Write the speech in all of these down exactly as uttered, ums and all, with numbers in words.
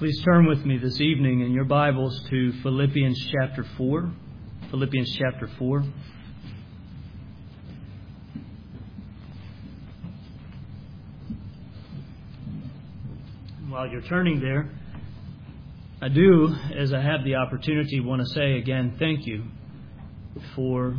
Please turn with me this evening in your Bibles to Philippians chapter four. Philippians chapter four. While you're turning there, I do, as I have the opportunity, want to say again, thank you for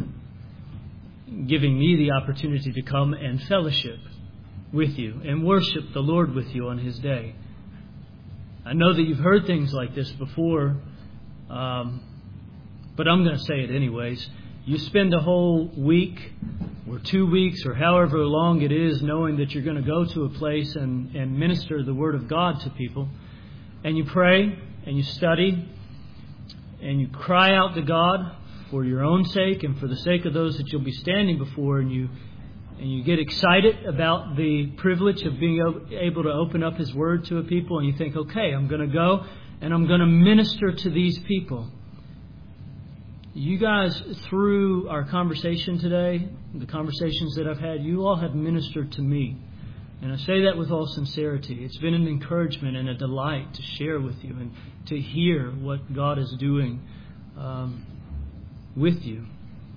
giving me the opportunity to come and fellowship with you and worship the Lord with you on His day. I know that you've heard things like this before, um, but I'm going to say it anyways. You spend a whole week or two weeks or however long it is knowing that you're going to go to a place and, and minister the Word of God to people. And you pray and you study and you cry out to God for your own sake and for the sake of those that you'll be standing before, and you and you get excited about the privilege of being able to open up His Word to a people, and you think, okay, I'm going to go and I'm going to minister to these people. You guys, through our conversation today, the conversations that I've had, you all have ministered to me. And I say that with all sincerity. It's been an encouragement and a delight to share with you and to hear what God is doing um, with you.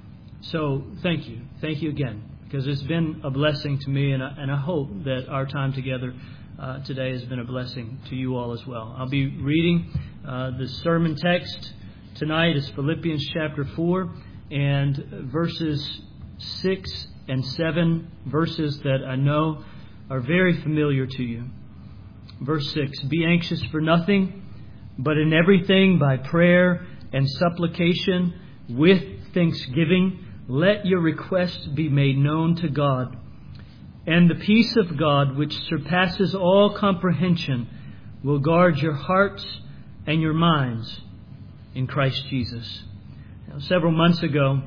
So thank you. Thank you again. Because it's been a blessing to me, and I, and I hope that our time together uh, today has been a blessing to you all as well. I'll be reading uh, the sermon text tonight is Philippians chapter four, and verses six and seven, verses that I know are very familiar to you. Verse six, be anxious for nothing, but in everything by prayer and supplication with thanksgiving, let your requests be made known to God. And the peace of God, which surpasses all comprehension, will guard your hearts and your minds in Christ Jesus. Now, several months ago,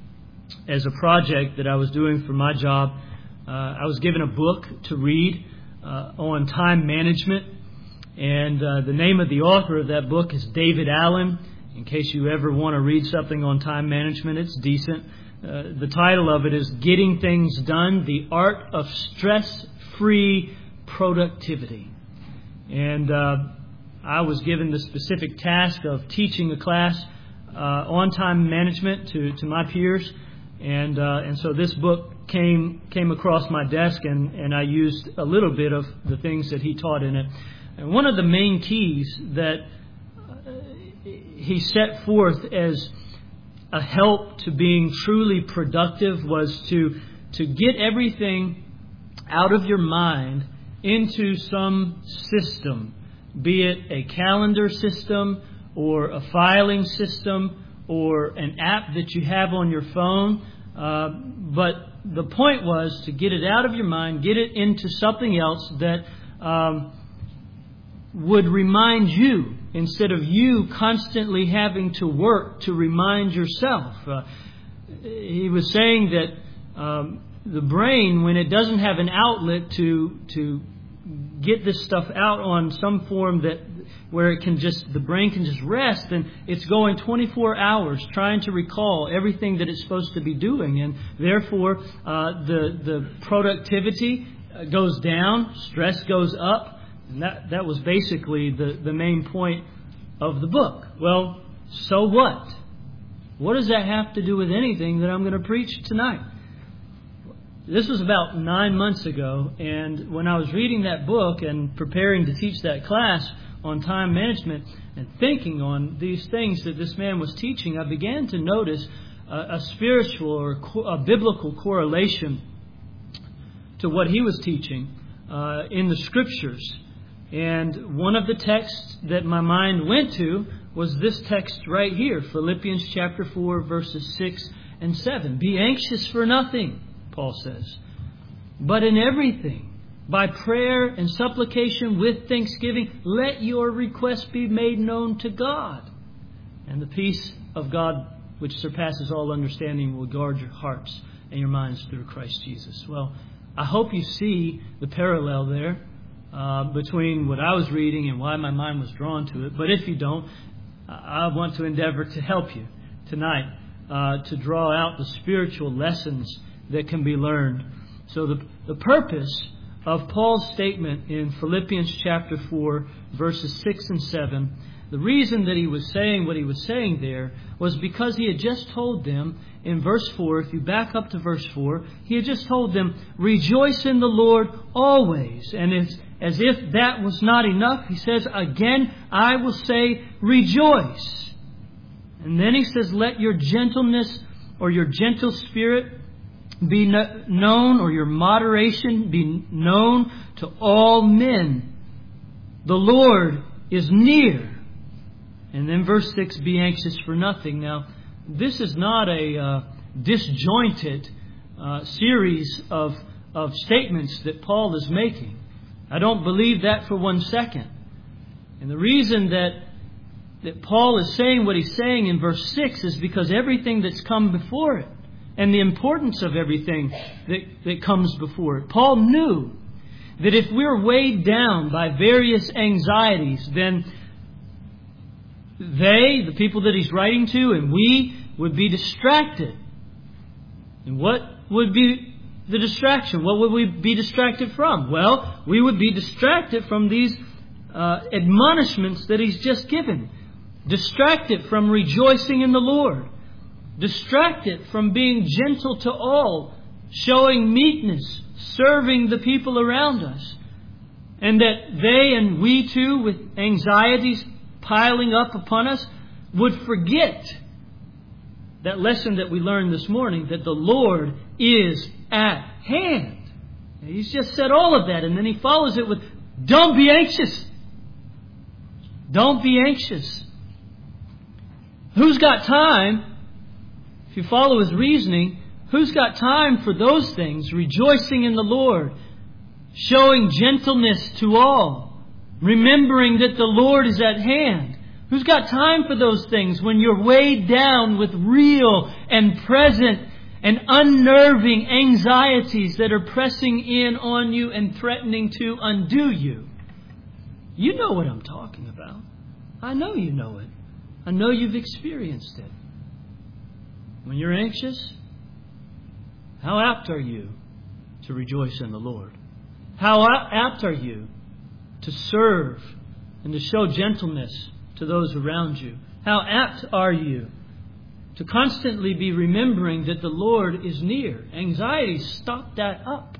as a project that I was doing for my job, uh, I was given a book to read uh, on time management. And uh, the name of the author of that book is David Allen. In case you ever want to read something on time management, it's decent. Uh, the title of it is Getting Things Done, The Art of Stress-Free Productivity. And uh, I was given the specific task of teaching a class uh, on time management to, to my peers. And uh, and so this book came came across my desk, and, and I used a little bit of the things that he taught in it. And one of the main keys that uh, he set forth as a help to being truly productive was to to get everything out of your mind into some system, be it a calendar system or a filing system or an app that you have on your phone. Uh, but the point was to get it out of your mind, get it into something else that um, would remind you, instead of you constantly having to work to remind yourself. Uh, he was saying that um, the brain, when it doesn't have an outlet to to get this stuff out on some form that where it can just the brain can just rest, and it's going twenty-four hours trying to recall everything that it's supposed to be doing, and therefore uh, the the productivity goes down, stress goes up. And that, that was basically the, the main point of the book. Well, so what? What does that have to do with anything that I'm going to preach tonight? This was about nine months ago, and when I was reading that book and preparing to teach that class on time management and thinking on these things that this man was teaching, I began to notice a, a spiritual or a biblical correlation to what he was teaching uh, in the Scriptures. And one of the texts that my mind went to was this text right here, Philippians chapter four, verses six and seven. Be anxious for nothing, Paul says, but in everything, by prayer and supplication with thanksgiving, let your requests be made known to God. And the peace of God, which surpasses all understanding, will guard your hearts and your minds through Christ Jesus. Well, I hope you see the parallel there. Uh, between what I was reading and why my mind was drawn to it. But if you don't, I want to endeavor to help you tonight uh, to draw out the spiritual lessons that can be learned. So the, the purpose of Paul's statement in Philippians chapter four, verses six and seven, the reason that he was saying what he was saying there was because he had just told them in verse four, if you back up to verse four, he had just told them, rejoice in the Lord always. And it's as if that was not enough, he says, again, I will say, rejoice. And then he says, let your gentleness or your gentle spirit be known, or your moderation be known to all men. The Lord is near. And then verse six, be anxious for nothing. Now, this is not a uh, disjointed uh, series of, of statements that Paul is making. I don't believe that for one second. And the reason that, that Paul is saying what he's saying in verse six is because everything that's come before it, and the importance of everything that, that comes before it. Paul knew that if we're weighed down by various anxieties, then they, the people that he's writing to, and we would be distracted. And what would be the distraction? What would we be distracted from? Well, we would be distracted from these uh, admonishments that he's just given. Distracted from rejoicing in the Lord. Distracted from being gentle to all, showing meekness, serving the people around us. And that they and we too, with anxieties piling up upon us, would forget that lesson that we learned this morning, that the Lord is at hand. He's just said all of that, and then he follows it with, don't be anxious. Don't be anxious. Who's got time? If you follow his reasoning, who's got time for those things? Rejoicing in the Lord, showing gentleness to all, remembering that the Lord is at hand. Who's got time for those things when you're weighed down with real and present and unnerving anxieties that are pressing in on you and threatening to undo you? You know what I'm talking about. I know you know it. I know you've experienced it. When you're anxious, how apt are you to rejoice in the Lord? How apt are you to serve and to show gentleness to those around you? How apt are you to constantly be remembering that the Lord is near? Anxieties stop that up.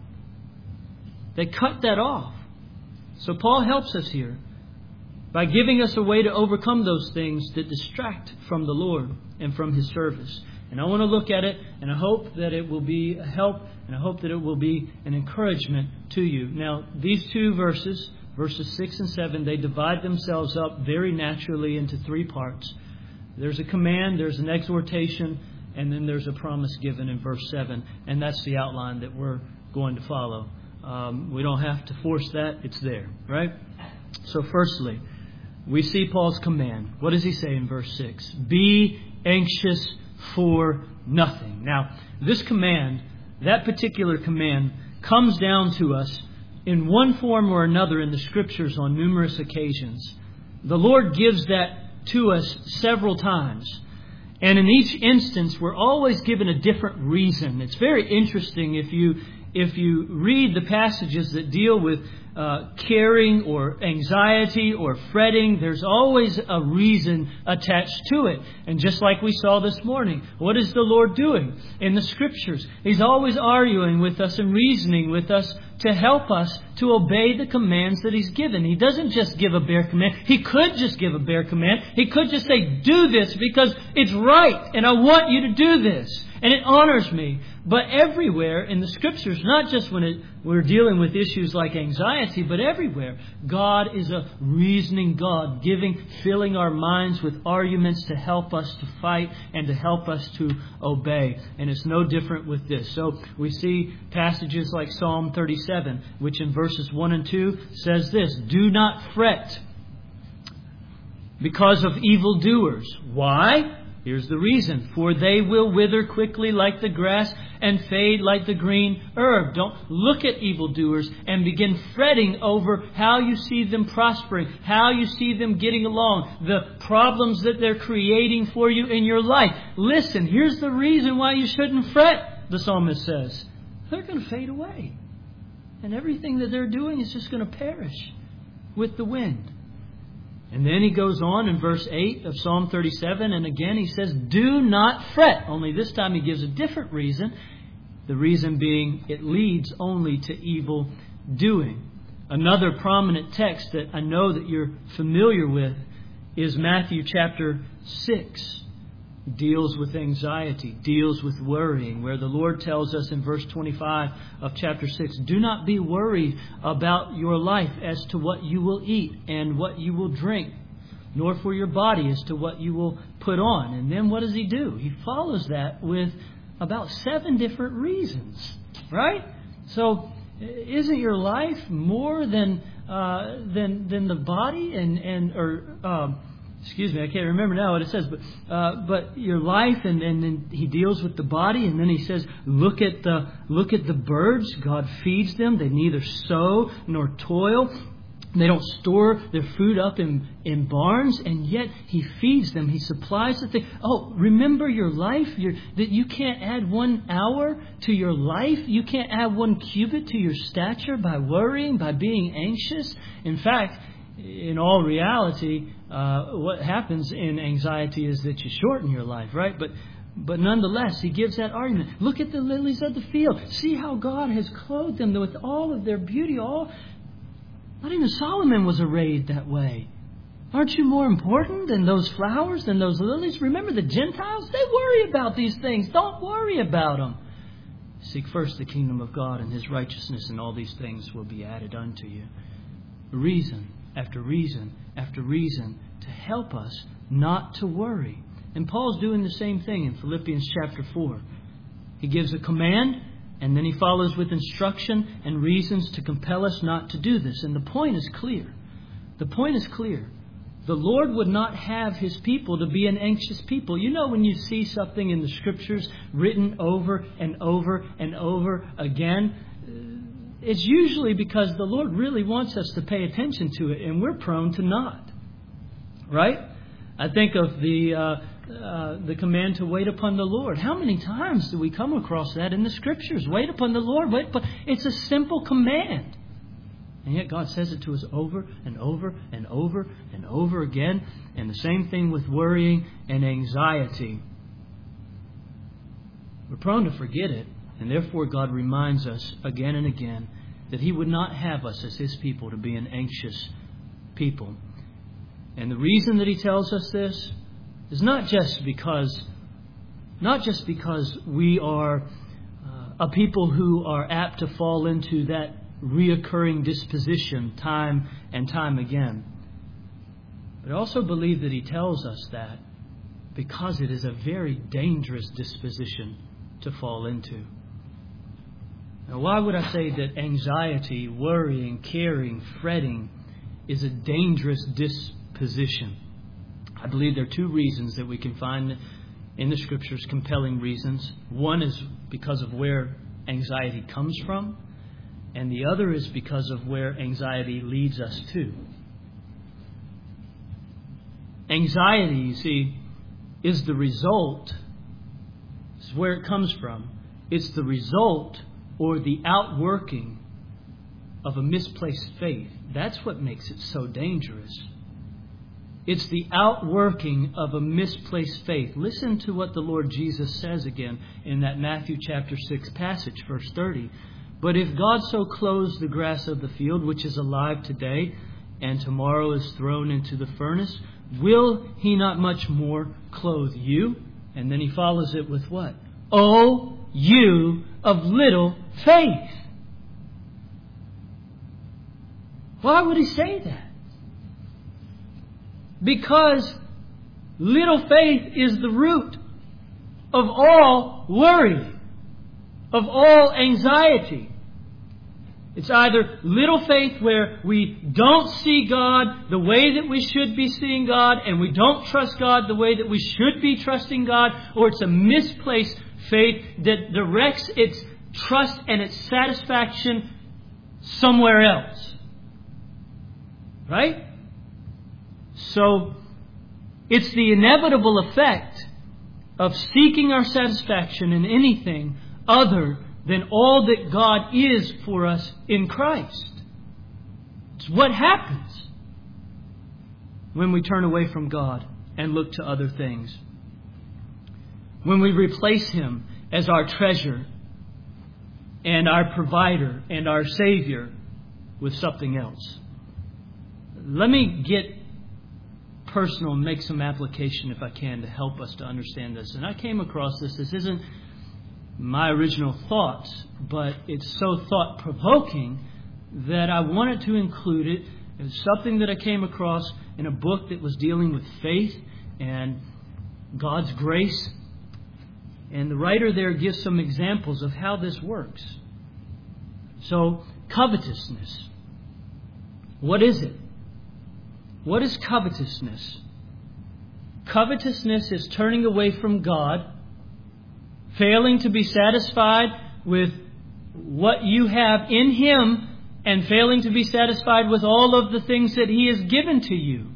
They cut that off. So Paul helps us here by giving us a way to overcome those things that distract from the Lord and from His service. And I want to look at it, and I hope that it will be a help, and I hope that it will be an encouragement to you. Now, these two verses, verses six and seven, they divide themselves up very naturally into three parts. There's a command, there's an exhortation, and then there's a promise given in verse seven. And that's the outline that we're going to follow. Um, we don't have to force that. It's there, right? So firstly, we see Paul's command. What does he say in verse six? Be anxious for nothing. Now, this command, that particular command, comes down to us in one form or another in the Scriptures on numerous occasions. The Lord gives that to us several times. And in each instance, we're always given a different reason. It's very interesting if you if you read the passages that deal with uh, caring or anxiety or fretting, there's always a reason attached to it. And just like we saw this morning, what is the Lord doing in the Scriptures? He's always arguing with us and reasoning with us to help us to obey the commands that He's given. He doesn't just give a bare command. He could just give a bare command. He could just say, do this because it's right and I want you to do this. And it honors me. But everywhere in the Scriptures, not just when it, we're dealing with issues like anxiety, but everywhere, God is a reasoning God, giving, filling our minds with arguments to help us to fight and to help us to obey. And it's no different with this. So we see passages like Psalm thirty-seven, which in verses one and two says this, do not fret because of evildoers. Why? Here's the reason. For they will wither quickly like the grass and fade like the green herb. Don't look at evildoers and begin fretting over how you see them prospering, how you see them getting along, the problems that they're creating for you in your life. Listen, here's the reason why you shouldn't fret, the psalmist says. They're going to fade away. and everything that they're doing is just going to perish with the wind. And then he goes on in verse eight of Psalm thirty-seven, and again he says, do not fret. Only this time he gives a different reason. The reason being, it leads only to evil doing. Another prominent text that I know that you're familiar with is Matthew chapter six. Deals with anxiety, deals with worrying, where the Lord tells us in verse twenty-five of chapter six, do not be worried about your life as to what you will eat and what you will drink, nor for your body as to what you will put on. And then what does he do? He follows that with about seven different reasons, right? So isn't your life more than uh, than than the body and and or um, Excuse me, I can't remember now what it says, but uh, but your life, and, and then he deals with the body, and then he says, look at the look at the birds. God feeds them. They neither sow nor toil. They don't store their food up in, in barns, and yet he feeds them. He supplies the thing. Oh, remember your life, your, that you can't add one hour to your life. You can't add one cubit to your stature by worrying, by being anxious. In fact, in all reality, uh, what happens in anxiety is that you shorten your life, right? But but nonetheless, he gives that argument. Look at the lilies of the field. See how God has clothed them with all of their beauty. All, not even Solomon was arrayed that way. Aren't you more important than those flowers, than those lilies? Remember the Gentiles? They worry about these things. Don't worry about them. Seek first the kingdom of God and His righteousness, and all these things will be added unto you. Reason after reason after reason to help us not to worry. And Paul's doing the same thing in Philippians chapter four. He gives a command, and then he follows with instruction and reasons to compel us not to do this. And the point is clear. The point is clear. The Lord would not have His people to be an anxious people. You know, when you see something in the Scriptures written over and over and over again, it's usually because the Lord really wants us to pay attention to it, and we're prone to not. Right? I think of the uh, uh, the command to wait upon the Lord. How many times do we come across that in the Scriptures? Wait upon the Lord. Wait upon. It's a simple command. And yet God says it to us over and over and over and over again. And the same thing with worrying and anxiety. We're prone to forget it. And therefore God reminds us again and again that He would not have us as His people to be an anxious people. And the reason that He tells us this is not just because, not just because we are uh, a people who are apt to fall into that reoccurring disposition time and time again. But I also believe that He tells us that because it is a very dangerous disposition to fall into. Now, why would I say that anxiety, worrying, caring, fretting is a dangerous disposition? I believe there are two reasons that we can find in the Scriptures, compelling reasons. One is because of where anxiety comes from, and the other is because of where anxiety leads us to. Anxiety, you see, is the result. This is where it comes from. It's the result or the outworking of a misplaced faith. That's what makes it so dangerous. It's the outworking of a misplaced faith. Listen to what the Lord Jesus says again in that Matthew chapter six passage, verse thirty. But if God so clothes the grass of the field, which is alive today, and tomorrow is thrown into the furnace, will He not much more clothe you? And then He follows it with what? O you of little faith. Why would He say that? Because little faith is the root of all worry, of all anxiety. It's either little faith where we don't see God the way that we should be seeing God, and we don't trust God the way that we should be trusting God, or it's a misplaced faith that directs its trust and its satisfaction somewhere else. Right? So, it's the inevitable effect of seeking our satisfaction in anything other than all that God is for us in Christ. It's what happens when we turn away from God and look to other things. When we replace Him as our treasure and our provider and our Savior with something else. Let me get personal and make some application, if I can, to help us to understand this. And I came across this. This isn't my original thoughts, but it's so thought-provoking that I wanted to include it. It's something that I came across in a book that was dealing with faith and God's grace. And the writer there gives some examples of how this works. So, covetousness. What is it? What is covetousness? Covetousness is turning away from God, failing to be satisfied with what you have in Him, and failing to be satisfied with all of the things that He has given to you,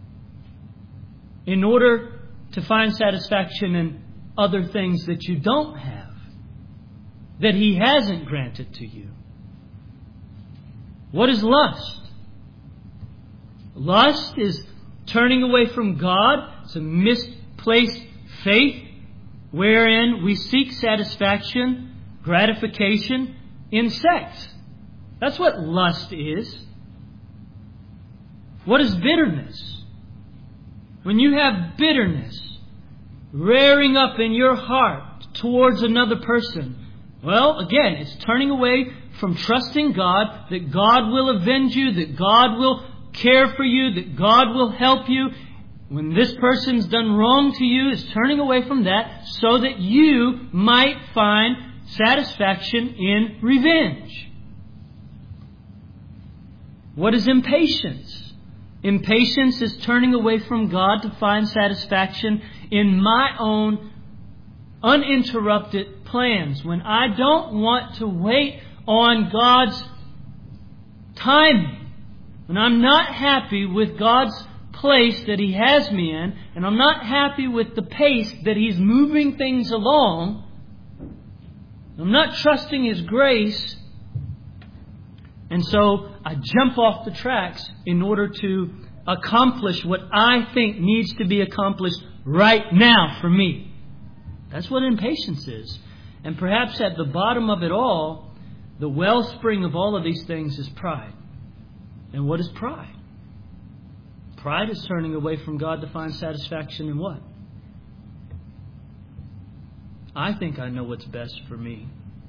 in order to find satisfaction in other things that you don't have, that He hasn't granted to you. What is lust? Lust is turning away from God. It's a misplaced faith wherein we seek satisfaction, gratification in sex. That's what lust is. What is bitterness? When you have bitterness rearing up in your heart towards another person, well, again, it's turning away from trusting God, that God will avenge you, that God will care for you, that God will help you. When this person's done wrong to you, it's turning away from that so that you might find satisfaction in revenge. What is impatience? Impatience is turning away from God to find satisfaction in my own uninterrupted plans. When I don't want to wait on God's timing, when I'm not happy with God's place that He has me in, and I'm not happy with the pace that He's moving things along, I'm not trusting His grace, and so I jump off the tracks in order to accomplish what I think needs to be accomplished right now for me. That's what impatience is. And perhaps at the bottom of it all, the wellspring of all of these things is pride. And what is pride? Pride is turning away from God to find satisfaction in what? I think I know what's best for me.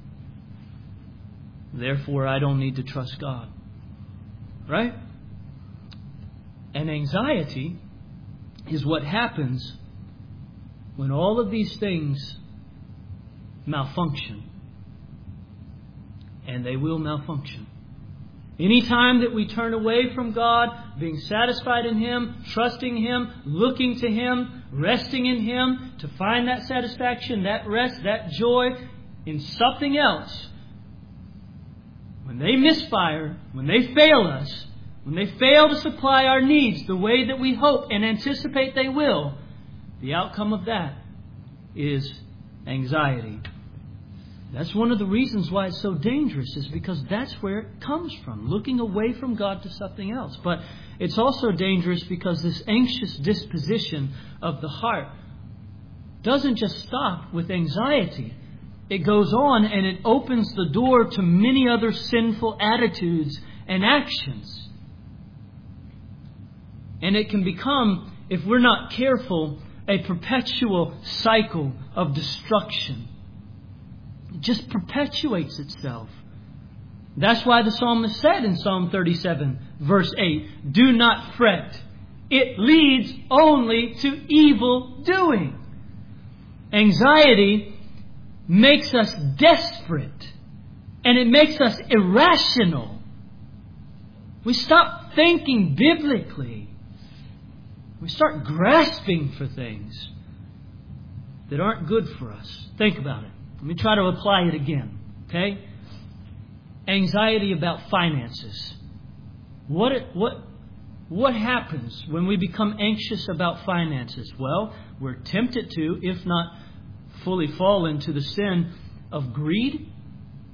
Therefore, I don't need to trust God. Right? And anxiety is what happens when all of these things malfunction. And they will malfunction. Anytime that we turn away from God, being satisfied in Him, trusting Him, looking to Him, resting in Him, to find that satisfaction, that rest, that joy in something else, when they misfire, when they fail us, when they fail to supply our needs the way that we hope and anticipate they will, the outcome of that is anxiety. That's one of the reasons why it's so dangerous, is because that's where it comes from, looking away from God to something else. But it's also dangerous because this anxious disposition of the heart doesn't just stop with anxiety. It goes on and it opens the door to many other sinful attitudes and actions. And it can become, if we're not careful, a perpetual cycle of destruction. It just perpetuates itself. That's why the psalmist said in Psalm thirty-seven, verse eight, "Do not fret. It leads only to evil doing." Anxiety makes us desperate, and it makes us irrational. We stop thinking biblically. We start grasping for things that aren't good for us. Think about it. Let me try to apply it again. Okay? Anxiety about finances. What what what happens when we become anxious about finances? Well, we're tempted to, if not fully fall into the sin of greed,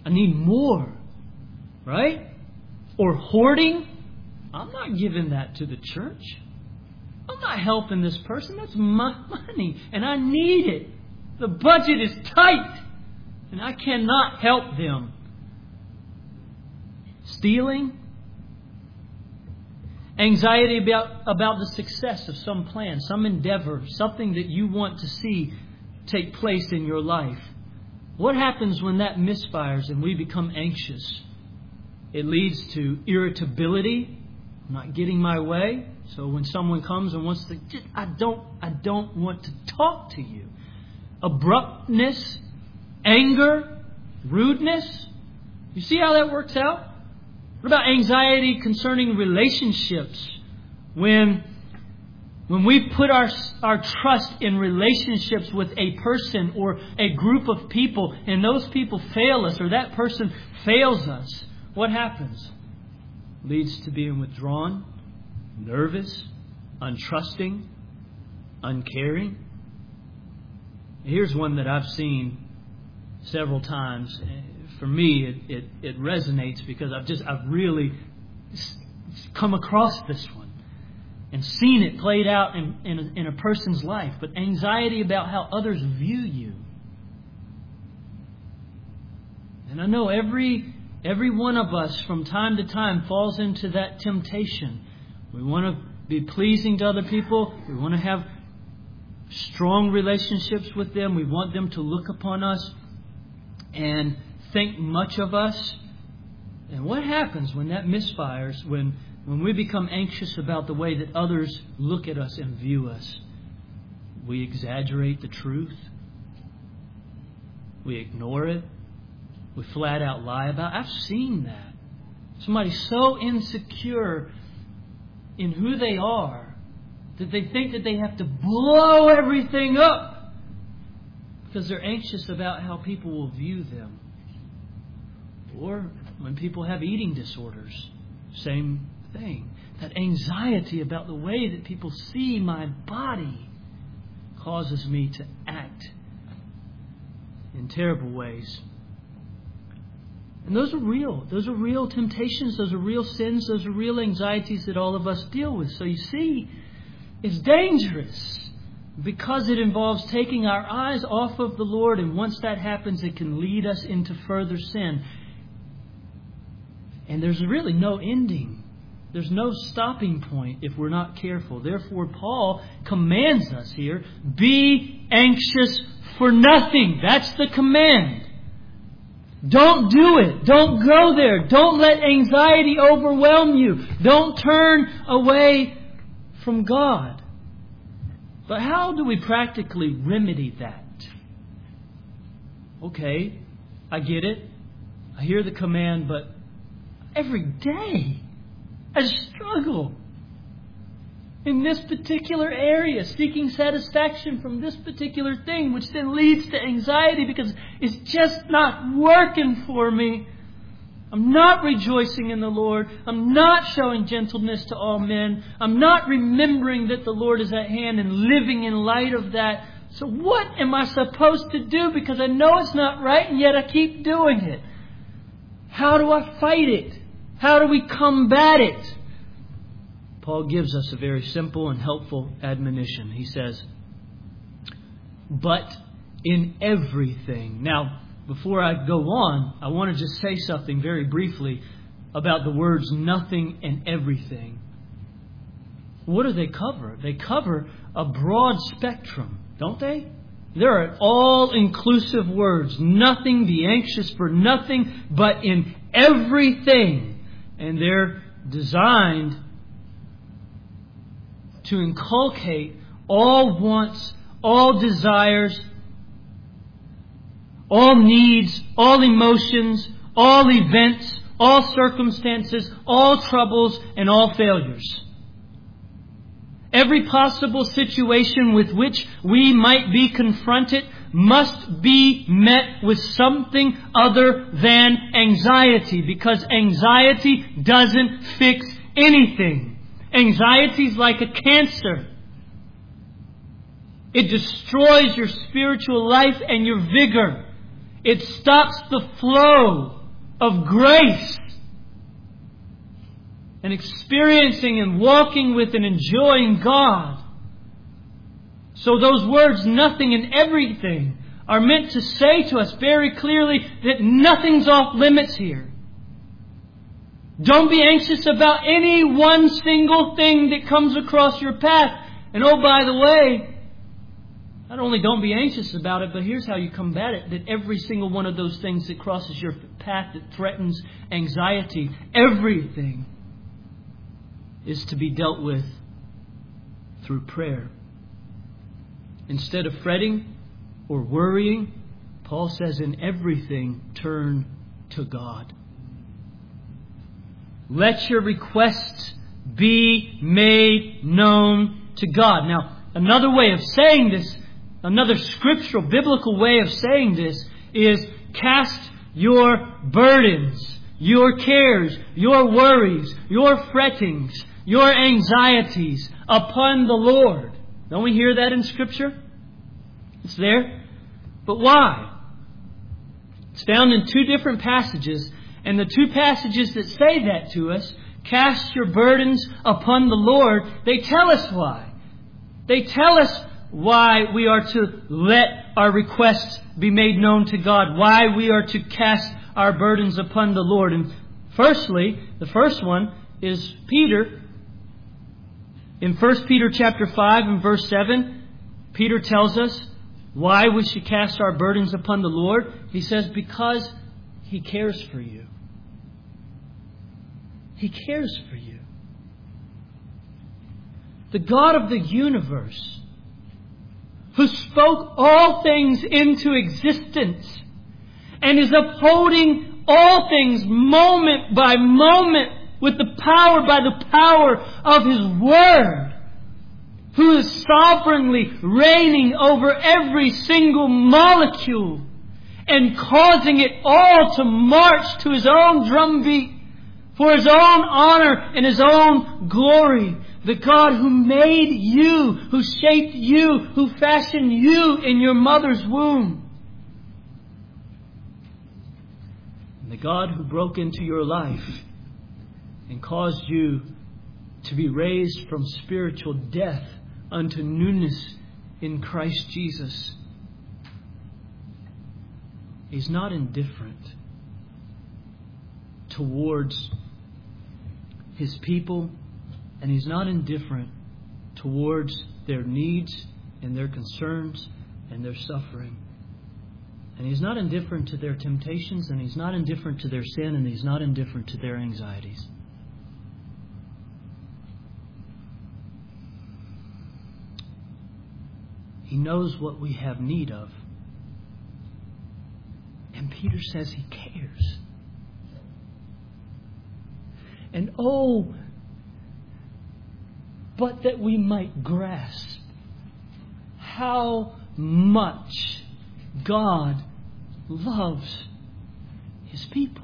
I need more. Right? Or hoarding. I'm not giving that to the church. I'm not helping this person. That's my money. And I need it. The budget is tight. And I cannot help them. Stealing. Anxiety about, about the success of some plan, some endeavor, something that you want to see take place in your life. What happens when that misfires and we become anxious? It leads to irritability, not getting my way. So when someone comes and wants to, just, I don't, I don't want to talk to you. Abruptness, anger, rudeness. You see how that works out? What about anxiety concerning relationships? When, when we put our, our trust in relationships with a person or a group of people and those people fail us or that person fails us, what happens? Leads to being withdrawn, nervous, untrusting, uncaring. Here's one that I've seen several times. For me, it, it, it resonates because I've just I've really come across this one and seen it played out in, in, a, in a person's life. But anxiety about how others view you. And I know every every one of us from time to time falls into that temptation. We want to be pleasing to other people. We want to have strong relationships with them. We want them to look upon us and think much of us. And what happens when that misfires, when, when we become anxious about the way that others look at us and view us? We exaggerate the truth. We ignore it. We flat out lie about it. I've seen that. Somebody so insecure in who they are that they think that they have to blow everything up because they're anxious about how people will view them. Or when people have eating disorders, same thing. That anxiety about the way that people see my body causes me to act in terrible ways. And those are real. Those are real temptations. Those are real sins. Those are real anxieties that all of us deal with. So you see, it's dangerous because it involves taking our eyes off of the Lord. And once that happens, it can lead us into further sin. And there's really no ending. There's no stopping point if we're not careful. Therefore, Paul commands us here, be anxious for nothing. That's the command. Don't do it. Don't go there. Don't let anxiety overwhelm you. Don't turn away from God. But how do we practically remedy that? Okay, I get it. I hear the command, but every day I struggle in this particular area, seeking satisfaction from this particular thing, which then leads to anxiety because it's just not working for me. I'm not rejoicing in the Lord. I'm not showing gentleness to all men. I'm not remembering that the Lord is at hand and living in light of that. So what am I supposed to do? Because I know it's not right and yet I keep doing it. How do I fight it? How do we combat it? Paul gives us a very simple and helpful admonition. He says, but in everything. Now, before I go on, I want to just say something very briefly about the words nothing and everything. What do they cover? They cover a broad spectrum, don't they? They're all-inclusive words. Nothing, be anxious for nothing, but in everything. And they're designed to inculcate all wants, all desires, all needs, all emotions, all events, all circumstances, all troubles, and all failures. Every possible situation with which we might be confronted must be met with something other than anxiety, because anxiety doesn't fix anything. Anxiety is like a cancer. It destroys your spiritual life and your vigor. It stops the flow of grace and experiencing and walking with and enjoying God. So those words, nothing and everything, are meant to say to us very clearly that nothing's off limits here. Don't be anxious about any one single thing that comes across your path. And oh, by the way, not only don't be anxious about it, but here's how you combat it. That every single one of those things that crosses your path that threatens anxiety, everything is to be dealt with through prayer. Instead of fretting or worrying, Paul says, in everything turn to God. Let your requests be made known to God. Now, another way of saying this, another scriptural, biblical way of saying this is cast your burdens, your cares, your worries, your frettings, your anxieties upon the Lord. Don't we hear that in Scripture? It's there. But why? It's found in two different passages. And the two passages that say that to us, cast your burdens upon the Lord, they tell us why. They tell us why we are to let our requests be made known to God. Why we are to cast our burdens upon the Lord. And firstly, the first one is Peter. In First Peter chapter five and verse seven, Peter tells us why we should cast our burdens upon the Lord. He says, because He cares for you. He cares for you. The God of the universe, who spoke all things into existence and is upholding all things moment by moment with the power, by the power of His Word, who is sovereignly reigning over every single molecule and causing it all to march to His own drumbeat for His own honor and His own glory. The God who made you, who shaped you, who fashioned you in your mother's womb. And the God who broke into your life and caused you to be raised from spiritual death unto newness in Christ Jesus. He's not indifferent towards His people, and He's not indifferent towards their needs and their concerns and their suffering. And He's not indifferent to their temptations, and He's not indifferent to their sin, and He's not indifferent to their anxieties. He knows what we have need of. And Peter says He cares. And oh, but that we might grasp how much God loves His people.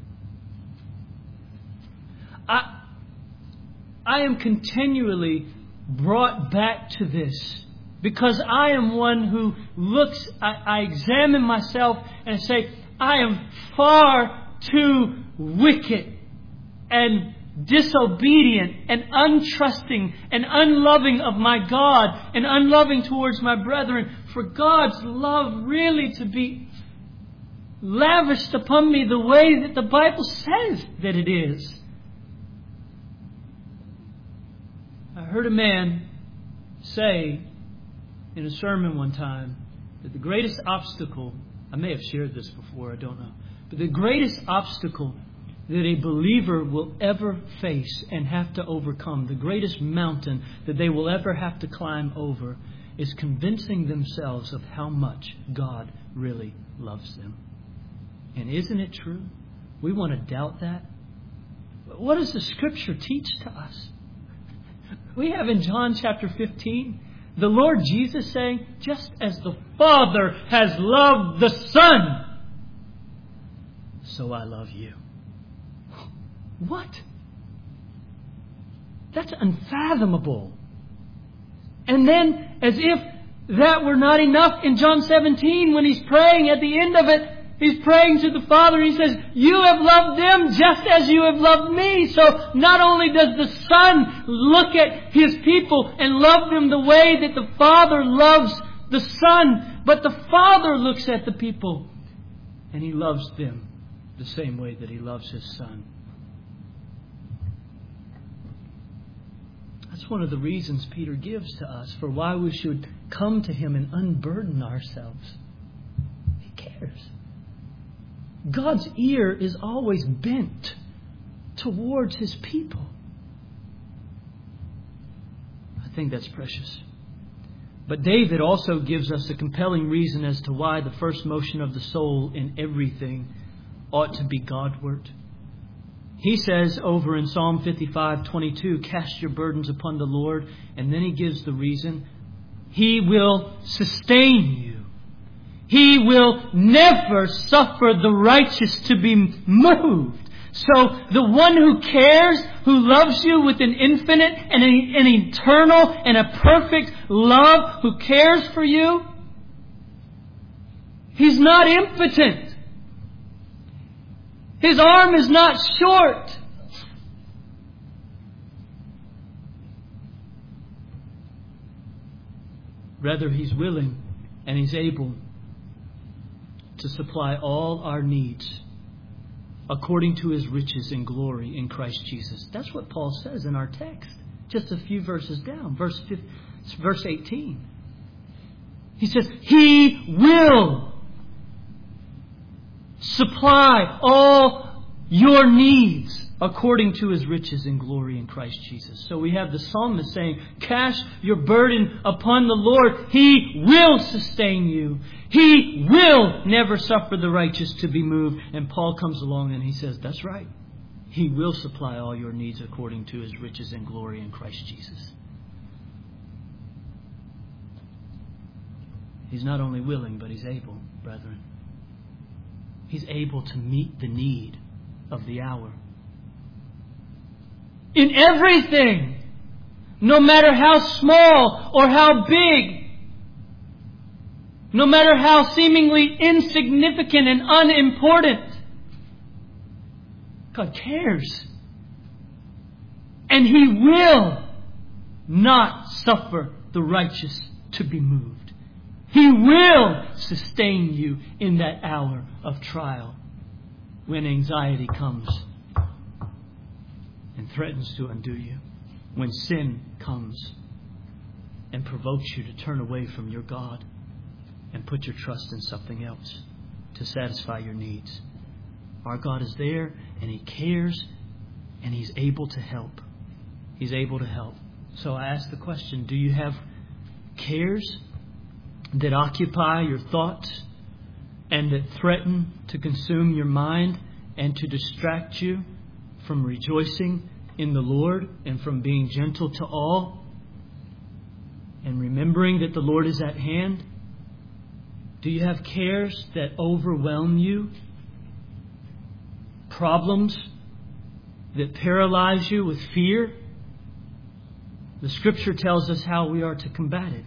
I, I am continually brought back to this because I am one who looks, I, I examine myself and say, I am far too wicked and disobedient and untrusting and unloving of my God and unloving towards my brethren for God's love really to be lavished upon me the way that the Bible says that it is. I heard a man say in a sermon one time that the greatest obstacle, I may have shared this before, I don't know, but the greatest obstacle that a believer will ever face and have to overcome, the greatest mountain that they will ever have to climb over, is convincing themselves of how much God really loves them. And isn't it true? We want to doubt that. But what does the Scripture teach to us? We have in John chapter fifteen, the Lord Jesus saying, just as the Father has loved the Son, so I love you. What? That's unfathomable. And then, as if that were not enough, in John seventeen, when He's praying at the end of it, He's praying to the Father. He says, you have loved them just as you have loved me. So not only does the Son look at His people and love them the way that the Father loves the Son, but the Father looks at the people and He loves them the same way that He loves His Son. That's one of the reasons Peter gives to us for why we should come to Him and unburden ourselves. He cares. God's ear is always bent towards His people. I think that's precious. But David also gives us a compelling reason as to why the first motion of the soul in everything ought to be Godward. He says over in Psalm fifty-five twenty-two, cast your burdens upon the Lord. And then he gives the reason. He will sustain you. He will never suffer the righteous to be moved. So the one who cares, who loves you with an infinite and an eternal and a perfect love, who cares for you, He's not impotent. His arm is not short. Rather, He's willing and He's able to supply all our needs according to His riches and glory in Christ Jesus. That's what Paul says in our text, just a few verses down, verse fifteen, verse eighteen. He says, He will supply all your needs according to His riches and glory in Christ Jesus. So we have the psalmist saying, cast your burden upon the Lord. He will sustain you. He will never suffer the righteous to be moved. And Paul comes along and he says, that's right. He will supply all your needs according to His riches and glory in Christ Jesus. He's not only willing, but He's able, brethren. He's able to meet the need of the hour. In everything, no matter how small or how big, no matter how seemingly insignificant and unimportant, God cares. And He will not suffer the righteous to be moved. He will sustain you in that hour of trial when anxiety comes and threatens to undo you, when sin comes and provokes you to turn away from your God and put your trust in something else to satisfy your needs. Our God is there and He cares and He's able to help. He's able to help. So I ask the question, do you have cares that occupy your thoughts and that threaten to consume your mind and to distract you from rejoicing in the Lord and from being gentle to all and remembering that the Lord is at hand? Do you have cares that overwhelm you? Problems that paralyze you with fear? The Scripture tells us how we are to combat it.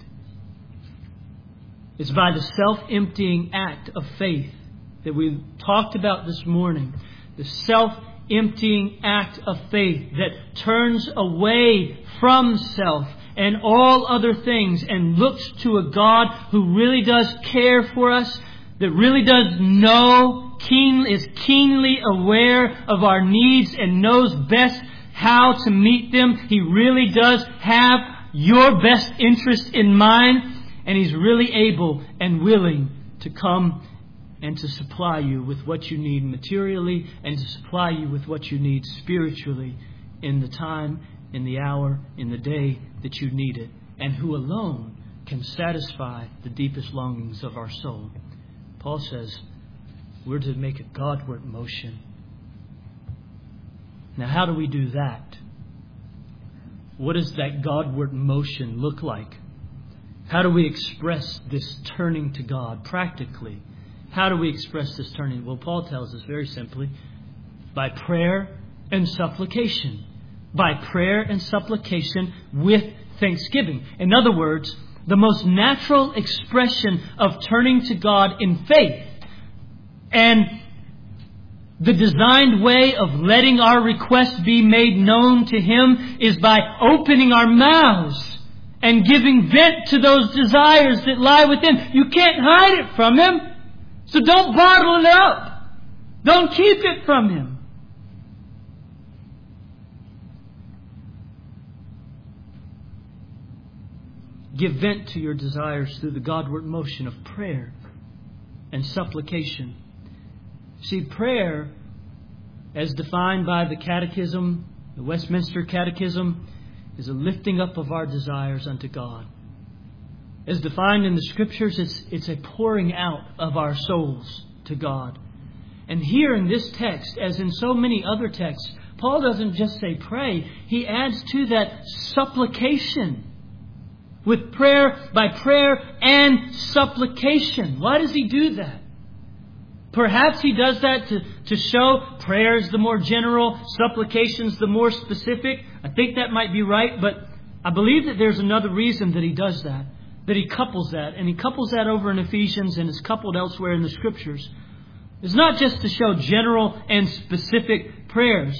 It's by the self-emptying act of faith that we talked about this morning. The self-emptying act of faith that turns away from self and all other things and looks to a God who really does care for us, that really does know, keen, is keenly aware of our needs and knows best how to meet them. He really does have your best interest in mind. And He's really able and willing to come and to supply you with what you need materially and to supply you with what you need spiritually in the time, in the hour, in the day that you need it. And who alone can satisfy the deepest longings of our soul. Paul says we're to make a Godward motion. Now, how do we do that? What does that Godward motion look like? How do we express this turning to God practically? How do we express this turning? Well, Paul tells us very simply, by prayer and supplication. By prayer and supplication with thanksgiving. In other words, the most natural expression of turning to God in faith And the designed way of letting our requests be made known to Him is by opening our mouths and giving vent to those desires that lie within. You can't hide it from Him. So don't bottle it up. Don't keep it from Him. Give vent to your desires through the Godward motion of prayer and supplication. See, prayer, as defined by the Catechism, the Westminster Catechism, is a lifting up of our desires unto God. As defined in the Scriptures, it's, it's a pouring out of our souls to God. And here in this text, as in so many other texts, Paul doesn't just say pray. He adds to that supplication. With prayer, by prayer and supplication. Why does he do that? Perhaps he does that to, to show prayer is the more general, supplications the more specific. I think that might be right, but I believe that there's another reason that he does that. That he couples that. And he couples that over in Ephesians and is coupled elsewhere in the Scriptures. It's not just to show general and specific prayers,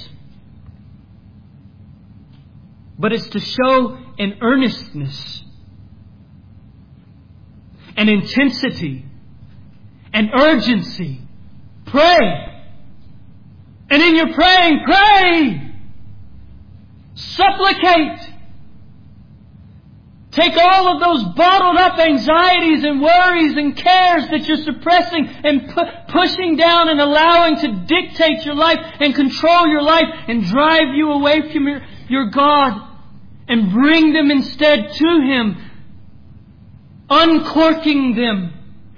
but it's to show an earnestness, an intensity, an urgency. Pray. And in your praying, pray. Supplicate. Take all of those bottled up anxieties and worries and cares that you're suppressing and pu- pushing down and allowing to dictate your life and control your life and drive you away from your, your God, and bring them instead to Him. Uncorking them,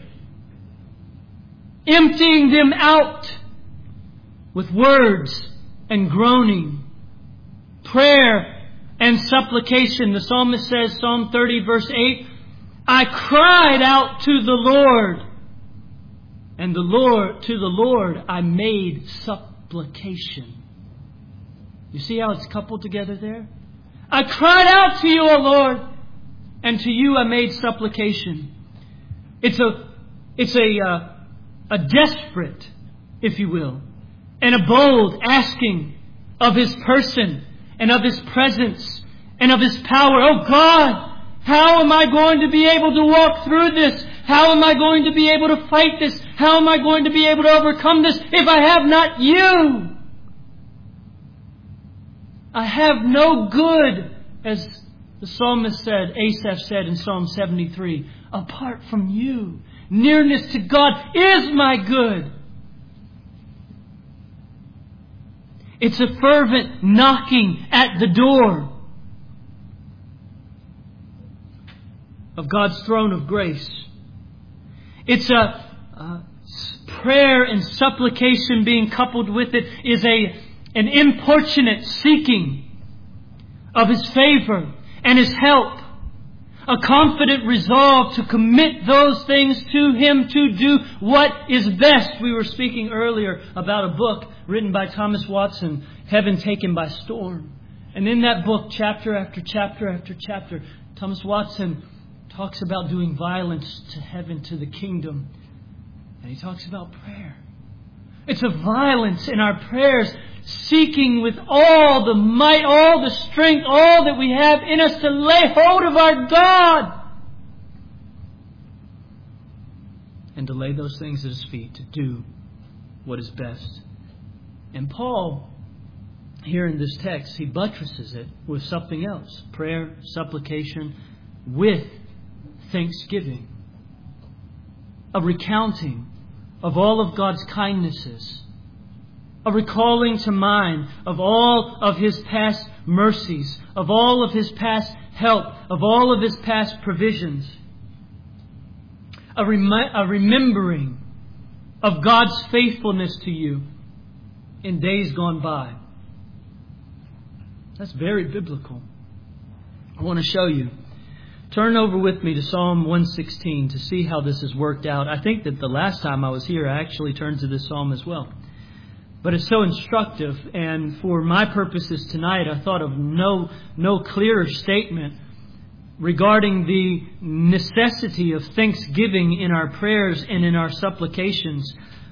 emptying them out with words and groaning, prayer and supplication. The psalmist says, Psalm thirty verse eight, I cried out to the Lord, and the Lord to the Lord I made supplication. You see how it's coupled together there? I cried out to you, O Lord, and to you I made supplication. It's a, it's a, uh, a desperate, if you will, and a bold asking of His person and of His presence and of His power. Oh God, how am I going to be able to walk through this? How am I going to be able to fight this? How am I going to be able to overcome this if I have not you? I have no good, as the psalmist said, Asaph said in Psalm seventy-three, apart from you. Nearness to God is my good. It's a fervent knocking at the door of God's throne of grace. It's a, a prayer and supplication being coupled with it is a an importunate seeking of His favor and His help. A confident resolve to commit those things to Him to do what is best. We were speaking earlier about a book written by Thomas Watson, Heaven Taken by Storm. And in that book, chapter after chapter after chapter, Thomas Watson talks about doing violence to heaven, to the kingdom. And he talks about prayer. It's a violence in our prayers, seeking with all the might, all the strength, all that we have in us to lay hold of our God and to lay those things at His feet, to do what is best. And Paul, here in this text, he buttresses it with something else. Prayer, supplication, with thanksgiving. A recounting of all of God's kindnesses. A recalling to mind of all of His past mercies, of all of His past help, of all of His past provisions. A, rem- a remembering of God's faithfulness to you in days gone by. That's very biblical. I want to show you. Turn over with me to Psalm one sixteen to see how this has worked out. I think that the last time I was here, I actually turned to this psalm as well. But it's so instructive, and for my purposes tonight, I thought of no, no clearer statement regarding the necessity of thanksgiving in our prayers and in our supplications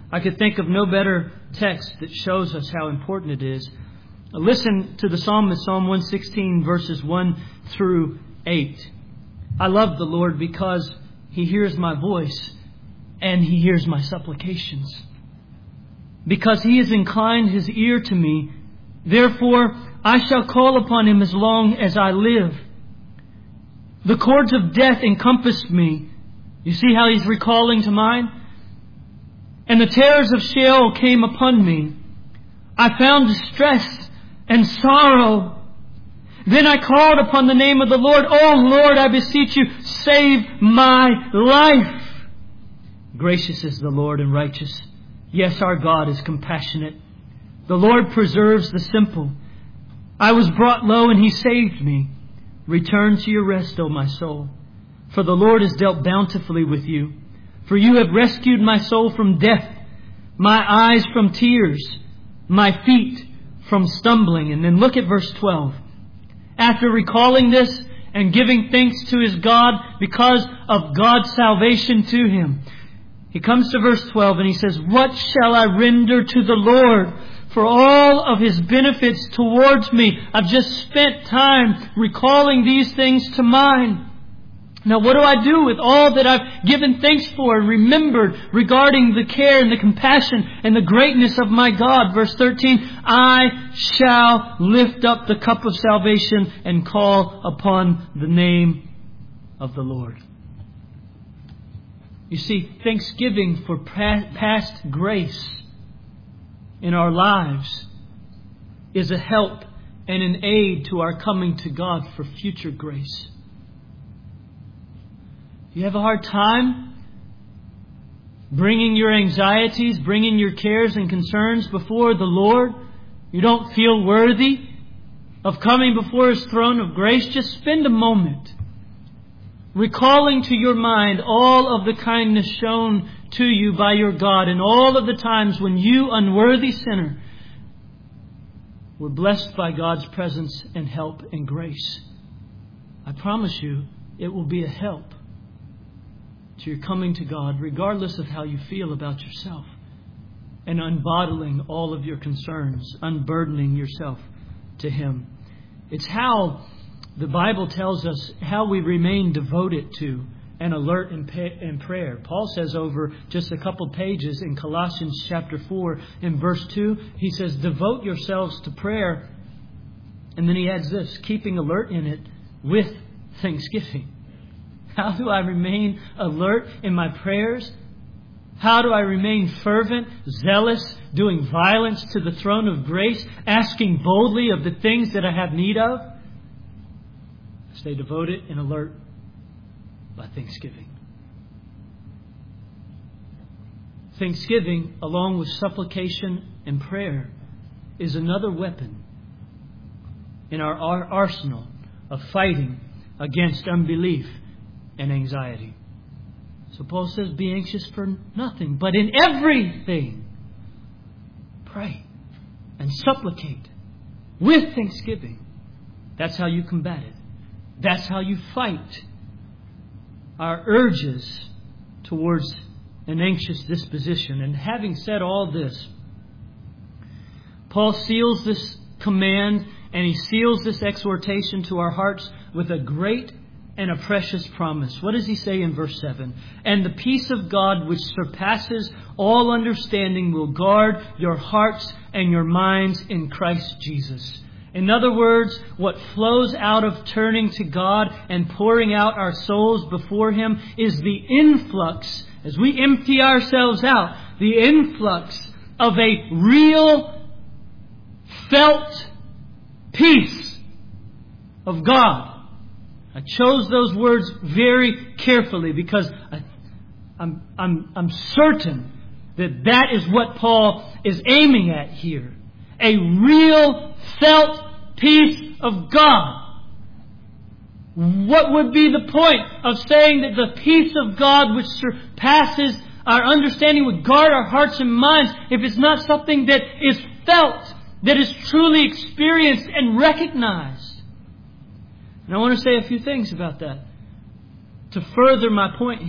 I could think of no better text that shows us how important it is. Listen to the psalmist, Psalm one sixteen, verses one through eight. I love the Lord because He hears my voice and He hears my supplications. Because He has inclined His ear to me, therefore I shall call upon Him as long as I live. The cords of death encompassed me. You see how He's recalling to mind? And the terrors of Sheol came upon me. I found distress and sorrow. Then I called upon the name of the Lord. Oh Lord, I beseech you, save my life. Gracious is the Lord and righteous. Yes, our God is compassionate. The Lord preserves the simple. I was brought low and He saved me. Return to your rest, O my soul. For the Lord has dealt bountifully with you. For you have rescued my soul from death, my eyes from tears, my feet from stumbling. And then look at verse twelve. After recalling this and giving thanks to his God because of God's salvation to him, he comes to verse twelve and he says, what shall I render to the Lord for all of His benefits towards me? I've just spent time recalling these things to mind. Now what do I do with all that I've given thanks for and remembered regarding the care and the compassion and the greatness of my God? Verse thirteen, I shall lift up the cup of salvation and call upon the name of the Lord. You see, thanksgiving for past grace in our lives is a help and an aid to our coming to God for future grace. You have a hard time bringing your anxieties, bringing your cares and concerns before the Lord. You don't feel worthy of coming before His throne of grace. Just spend a moment recalling to your mind all of the kindness shown to you by your God and all of the times when you, unworthy sinner, were blessed by God's presence and help and grace. I promise you, it will be a help to your coming to God, regardless of how you feel about yourself, and unbottling all of your concerns, unburdening yourself to Him. It's how the Bible tells us how we remain devoted to and alert in, pa- in prayer. Paul says over just a couple pages in Colossians chapter four, in verse two, he says, devote yourselves to prayer. And then he adds this, keeping alert in it with thanksgiving. How do I remain alert in my prayers? How do I remain fervent, zealous, doing violence to the throne of grace, asking boldly of the things that I have need of? Stay devoted and alert by thanksgiving. Thanksgiving, along with supplication and prayer, is another weapon in our arsenal of fighting against unbelief and anxiety. So Paul says, be anxious for nothing, but in everything pray and supplicate with thanksgiving. That's how you combat it. That's how you fight our urges towards an anxious disposition. And having said all this, Paul seals this command and he seals this exhortation to our hearts with a great and a precious promise. What does he say in verse seven? And the peace of God which surpasses all understanding will guard your hearts and your minds in Christ Jesus. In other words, what flows out of turning to God and pouring out our souls before Him is the influx, as we empty ourselves out, the influx of a real, felt peace of God. I chose those words very carefully because I, I'm, I'm, I'm certain that that is what Paul is aiming at here. A real, felt peace of God. What would be the point of saying that the peace of God which surpasses our understanding would guard our hearts and minds if it's not something that is felt, that is truly experienced and recognized? And I want to say a few things about that to further my point here.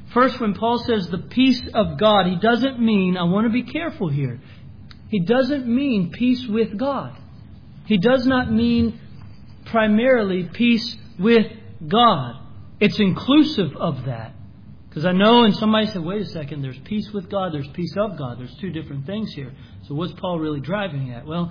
First, when Paul says the peace of God, he doesn't mean, I want to be careful here, he doesn't mean peace with God. He does not mean primarily peace with God. It's inclusive of that. Because I know, and somebody said, wait a second, there's peace with God, there's peace of God. There's two different things here. So what's Paul really driving at? Well,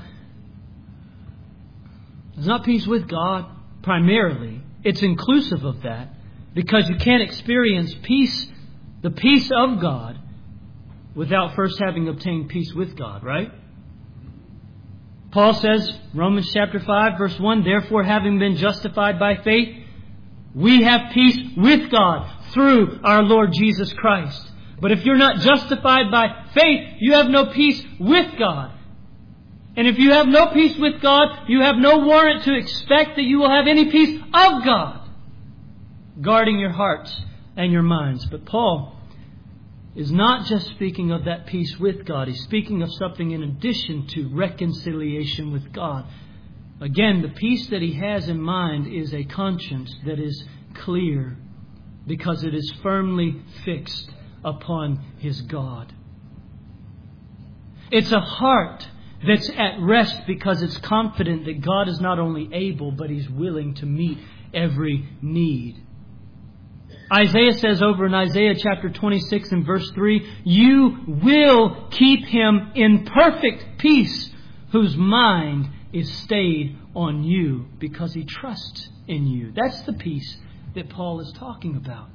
it's not peace with God primarily. It's inclusive of that. Because you can't experience peace, the peace of God, without first having obtained peace with God, right? Paul says, Romans chapter five, verse one, therefore having been justified by faith, we have peace with God through our Lord Jesus Christ. But if you're not justified by faith, you have no peace with God. And if you have no peace with God, you have no warrant to expect that you will have any peace of God, guarding your hearts and your minds. But Paul is not just speaking of that peace with God. He's speaking of something in addition to reconciliation with God. Again, the peace that he has in mind is a conscience that is clear because it is firmly fixed upon his God. It's a heart that's at rest because it's confident that God is not only able, but He's willing to meet every need. Isaiah says over in Isaiah chapter twenty-six and verse three, you will keep him in perfect peace whose mind is stayed on you because he trusts in you. That's the peace that Paul is talking about.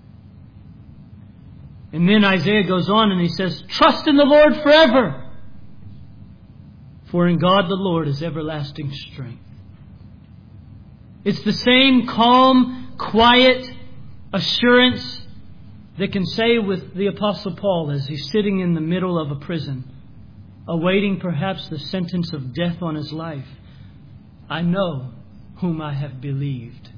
And then Isaiah goes on and he says, trust in the Lord forever, for in God the Lord is everlasting strength. It's the same calm, quiet assurance that can say with the Apostle Paul as he's sitting in the middle of a prison, awaiting perhaps the sentence of death on his life, I know whom I have believed,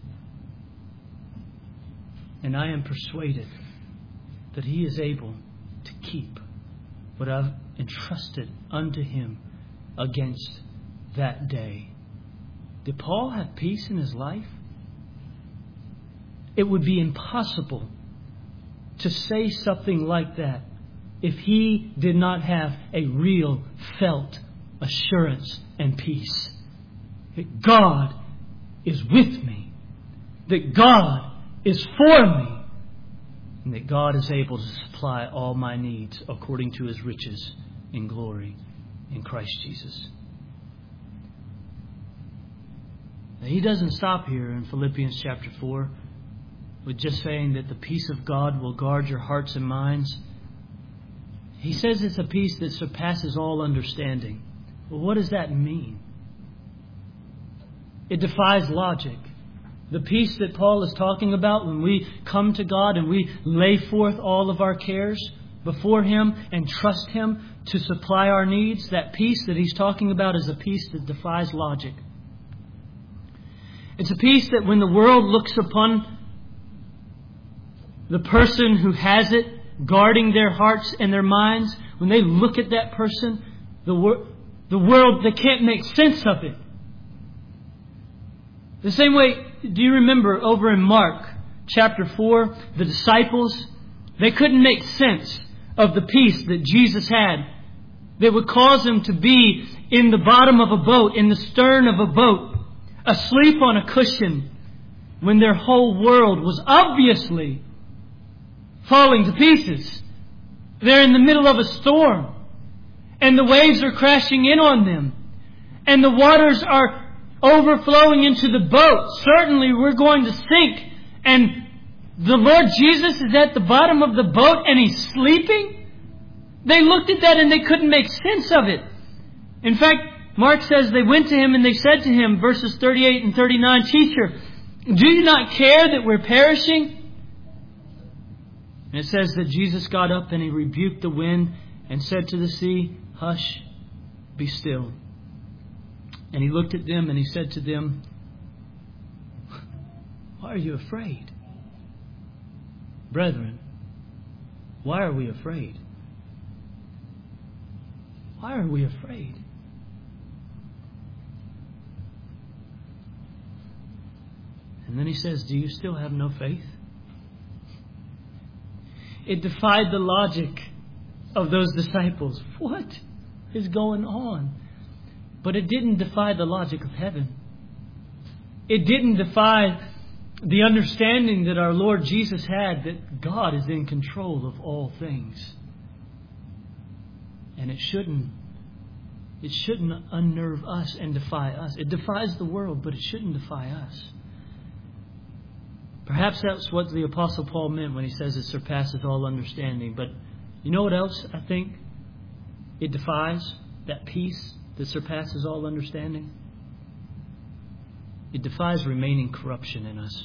and I am persuaded that He is able to keep what I've entrusted unto Him against that day. Did Paul have peace in his life? It would be impossible to say something like that if he did not have a real felt assurance and peace. That God is with me. That God is for me. And that God is able to supply all my needs according to His riches in glory in Christ Jesus. Now, he doesn't stop here in Philippians chapter four with just saying that the peace of God will guard your hearts and minds. He says it's a peace that surpasses all understanding. Well, what does that mean? It defies logic. The peace that Paul is talking about when we come to God and we lay forth all of our cares before Him and trust Him to supply our needs, that peace that he's talking about is a peace that defies logic. It's a peace that when the world looks upon the person who has it, guarding their hearts and their minds, when they look at that person, the, wor- the world, they can't make sense of it. The same way, do you remember over in Mark chapter four, the disciples, they couldn't make sense of the peace that Jesus had that would cause them to be in the bottom of a boat, in the stern of a boat, asleep on a cushion, when their whole world was obviously falling to pieces. They're in the middle of a storm, and the waves are crashing in on them, and the waters are overflowing into the boat. Certainly we're going to sink. And the Lord Jesus is at the bottom of the boat and He's sleeping? They looked at that and they couldn't make sense of it. In fact, Mark says they went to Him and they said to Him, verses thirty-eight and thirty-nine, Teacher, do you not care that we're perishing? And it says that Jesus got up and He rebuked the wind and said to the sea, hush, be still. And He looked at them and He said to them, why are you afraid? Brethren, why are we afraid? Why are we afraid? And then He says, do you still have no faith? It defied the logic of those disciples. What is going on? But it didn't defy the logic of heaven. It didn't defy the understanding that our Lord Jesus had that God is in control of all things. And it shouldn't, it shouldn't unnerve us and defy us. It defies the world, but it shouldn't defy us. Perhaps that's what the Apostle Paul meant when he says it surpasses all understanding. But you know what else I think it defies? That peace that surpasses all understanding? It defies remaining corruption in us.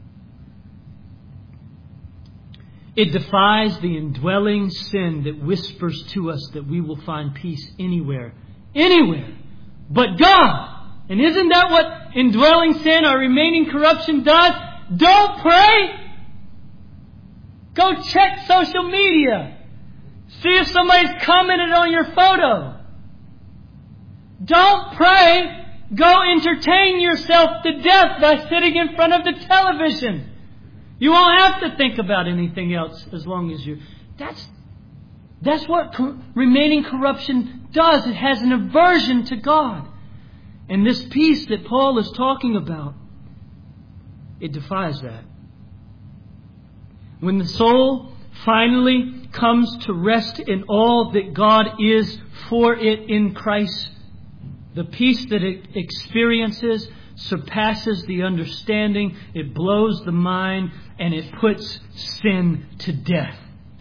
It defies the indwelling sin that whispers to us that we will find peace anywhere, anywhere but God. And isn't that what indwelling sin or remaining corruption does? Don't pray. Go check social media. See if somebody's commented on your photo. Don't pray. Go entertain yourself to death by sitting in front of the television. You won't have to think about anything else as long as you... That's, that's what co- remaining corruption does. It has an aversion to God. And this peace that Paul is talking about, it defies that. When the soul finally comes to rest in all that God is for it in Christ, the peace that it experiences surpasses the understanding, it blows the mind, and it puts sin to death.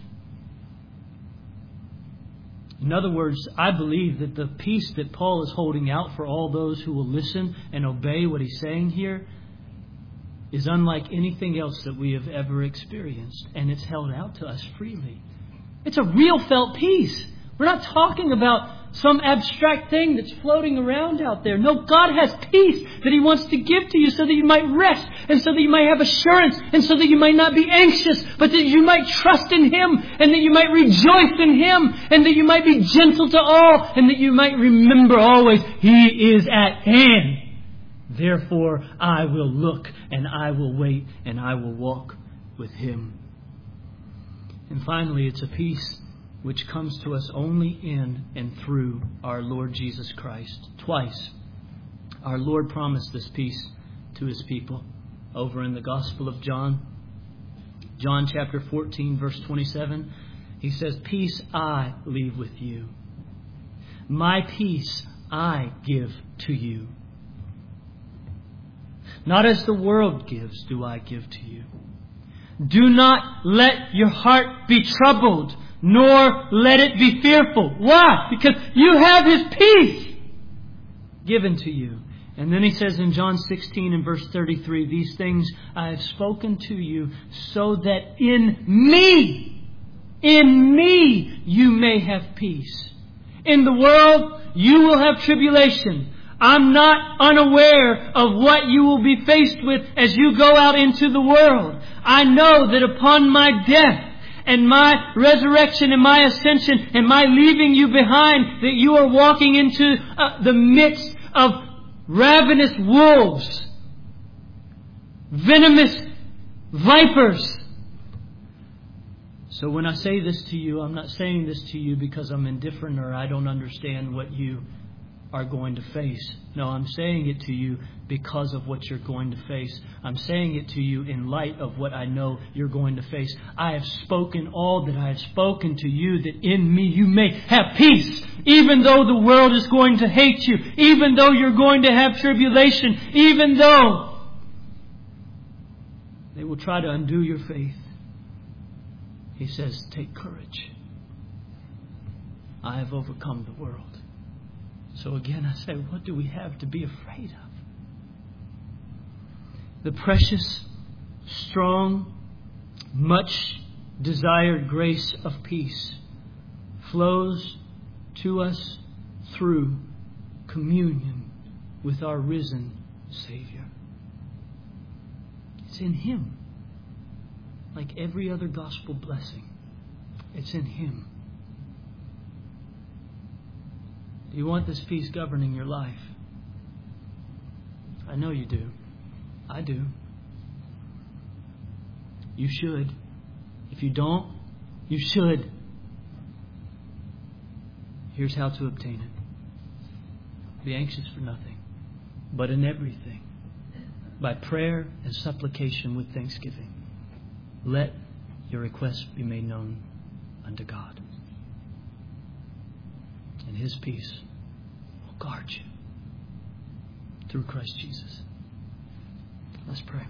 In other words, I believe that the peace that Paul is holding out for all those who will listen and obey what he's saying here is unlike anything else that we have ever experienced, and it's held out to us freely. It's a real felt peace. We're not talking about some abstract thing that's floating around out there. No, God has peace that He wants to give to you so that you might rest and so that you might have assurance and so that you might not be anxious, but that you might trust in Him and that you might rejoice in Him and that you might be gentle to all and that you might remember always He is at hand. Therefore, I will look and I will wait and I will walk with Him. And finally, it's a peace which comes to us only in and through our Lord Jesus Christ. Twice, our Lord promised this peace to His people. Over in the Gospel of John, John chapter fourteen, verse twenty-seven, He says, "Peace I leave with you. My peace I give to you. Not as the world gives do I give to you. Do not let your heart be troubled, nor let it be fearful." Why? Because you have His peace given to you. And then He says in John sixteen and verse thirty-three, "These things I have spoken to you so that in me, in me you may have peace. In the world you will have tribulation. I'm not unaware of what you will be faced with as you go out into the world. I know that upon my death and my resurrection and my ascension and my leaving you behind, that you are walking into uh, the midst of ravenous wolves, venomous vipers. So when I say this to you, I'm not saying this to you because I'm indifferent or I don't understand what you are going to face. No, I'm saying it to you because of what you're going to face. I'm saying it to you in light of what I know you're going to face. I have spoken all that I have spoken to you, that in me you may have peace, even though the world is going to hate you, even though you're going to have tribulation, even though they will try to undo your faith. He says, take courage. I have overcome the world. So again, I say, what do we have to be afraid of? The precious, strong, much desired grace of peace flows to us through communion with our risen Savior. It's in Him. Like every other gospel blessing, it's in Him. Do you want this peace governing your life? I know you do. I do. You should. If you don't, You should. Here's how to obtain it. Be anxious for nothing, but in everything, by prayer and supplication with thanksgiving, let your requests be made known unto God. And His peace will guard you through Christ Jesus. Let's pray.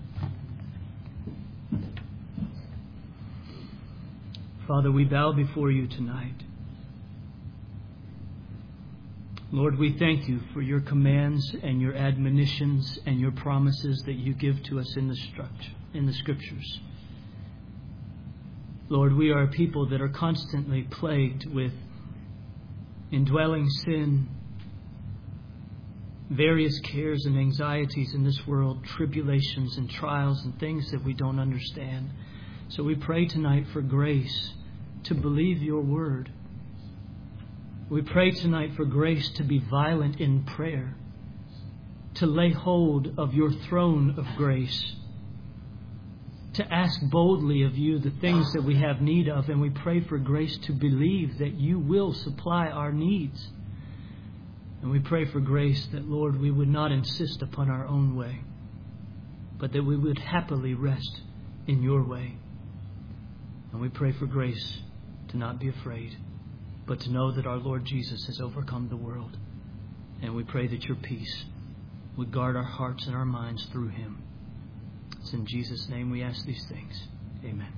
Father, we bow before you tonight. Lord, we thank you for your commands and your admonitions and your promises that you give to us in the structure, in the Scriptures. Lord, we are a people that are constantly plagued with indwelling sin, various cares and anxieties in this world, tribulations and trials and things that we don't understand. So we pray tonight for grace to believe your word. We pray tonight for grace to be violent in prayer, to lay hold of your throne of grace, to ask boldly of you the things that we have need of, and we pray for grace to believe that you will supply our needs. And we pray for grace that, Lord, we would not insist upon our own way, but that we would happily rest in your way. And we pray for grace to not be afraid, but to know that our Lord Jesus has overcome the world. And we pray that your peace would guard our hearts and our minds through him. It's in Jesus' name we ask these things. Amen.